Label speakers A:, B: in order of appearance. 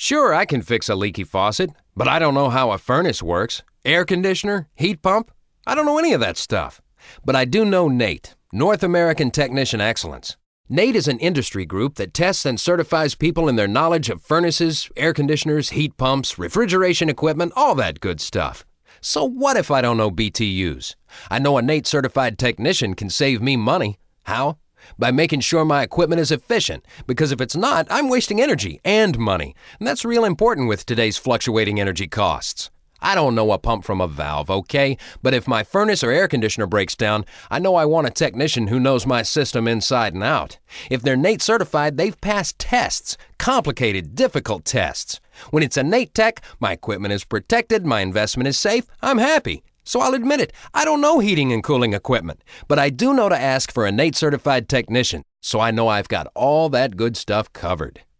A: Sure, I can fix a leaky faucet, but I don't know how a furnace works. Air conditioner? Heat pump? I don't know any of that stuff. But I do know NATE, North American Technician Excellence. NATE is an industry group that tests and certifies people in their knowledge of furnaces, air conditioners, heat pumps, refrigeration equipment, all that good stuff. So what if I don't know BTUs? I know a NATE certified technician can save me money. How? By making sure my equipment is efficient, because if it's not, I'm wasting energy and money, and that's real important with today's fluctuating energy costs. I don't know a pump from a valve, okay? But if my furnace or air conditioner breaks down, I know I want a technician who knows my system inside and out. If they're NATE certified, they've passed tests, complicated, difficult tests. When it's a NATE tech, my equipment is protected, my investment is safe, I'm happy. So I'll admit it, I don't know heating and cooling equipment, but I do know to ask for a NATE certified technician, so I know I've got all that good stuff covered.